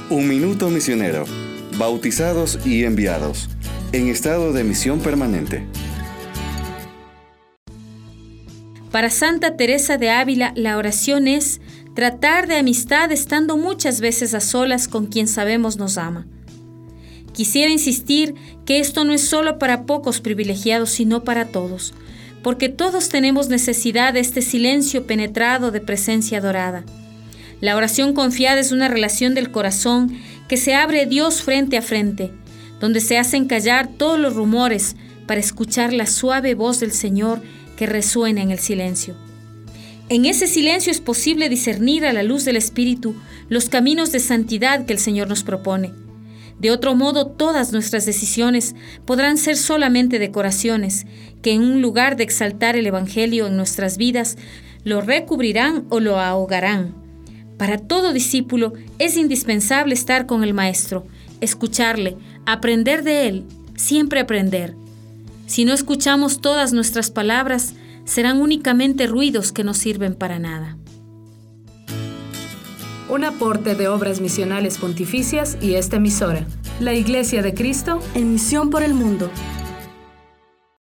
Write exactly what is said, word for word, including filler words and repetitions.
Un minuto misionero. Bautizados y enviados. En estado de misión permanente. Para Santa Teresa de Ávila, la oración es tratar de amistad estando muchas veces a solas con quien sabemos nos ama. Quisiera insistir que esto no es solo para pocos privilegiados, sino para todos, porque todos tenemos necesidad de este silencio penetrado de presencia dorada. La oración confiada es una relación del corazón que se abre a Dios frente a frente, donde se hacen callar todos los rumores para escuchar la suave voz del Señor que resuena en el silencio. En ese silencio es posible discernir a la luz del Espíritu los caminos de santidad que el Señor nos propone. De otro modo, todas nuestras decisiones podrán ser solamente decoraciones, que en un lugar de exaltar el Evangelio en nuestras vidas, lo recubrirán o lo ahogarán. Para todo discípulo es indispensable estar con el Maestro, escucharle, aprender de Él, siempre aprender. Si no escuchamos todas nuestras palabras, serán únicamente ruidos que no sirven para nada. Un aporte de Obras Misionales Pontificias y esta emisora, la Iglesia de Cristo, en misión por el mundo.